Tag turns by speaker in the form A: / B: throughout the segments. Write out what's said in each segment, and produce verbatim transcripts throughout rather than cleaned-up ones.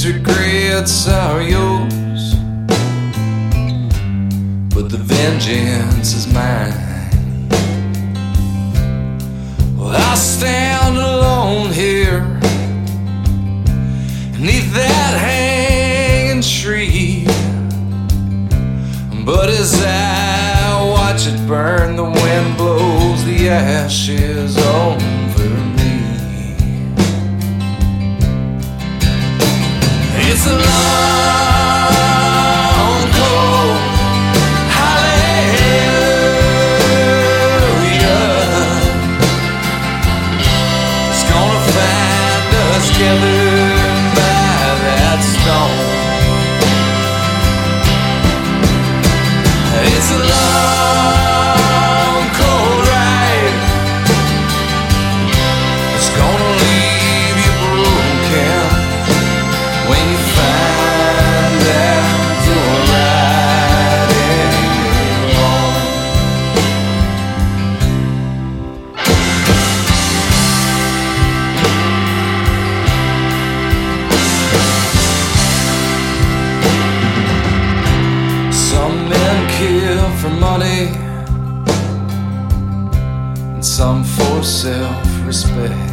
A: regrets are yours, but the vengeance is mine. Well, I stand alone here beneath that hanging tree, but as I watch it burn, the wind blows the ashes over me. It's a long, cold hallelujah. It's gonna find us gathered by that stone. It's a long, cold ride. It's gonna leave you broken when you find out you're right and wrong. Some men kill for money and some for self-respect.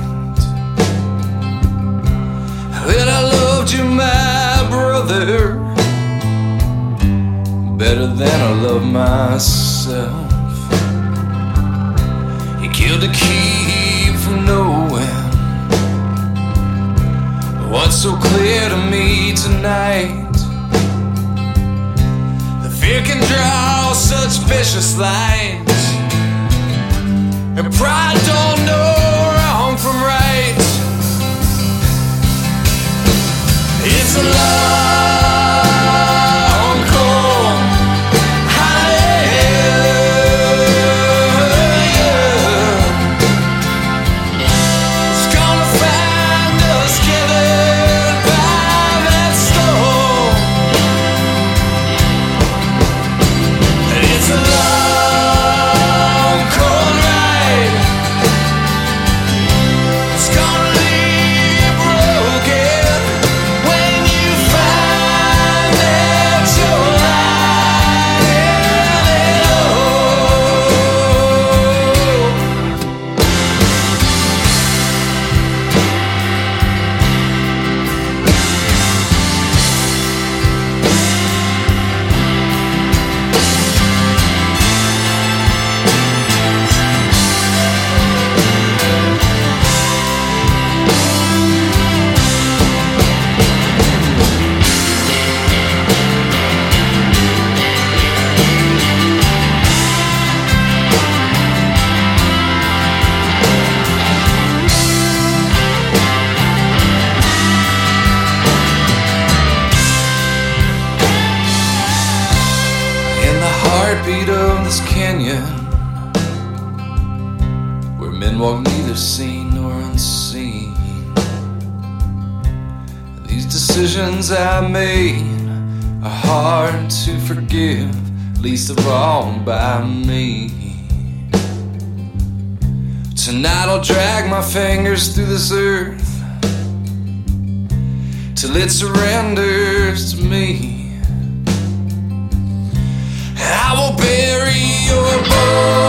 A: Well, I loved you, my brother, better than I love myself. You killed to keep from knowing what's so clear to me tonight. The fear can draw such vicious lines, and pride don't know wrong from right. It's a long, cold hallelujah. It's gonna find us gathered by that stone. It's a long, cold ride. It's gonna leave you broken when you find that you're lying low. In the heartbeat of this canyon, where men walk neither seen nor unseen, these decisions I made are hard to forgive, least of all by me. Tonight I'll drag my fingers through this earth till it surrenders to me. I will bury your bones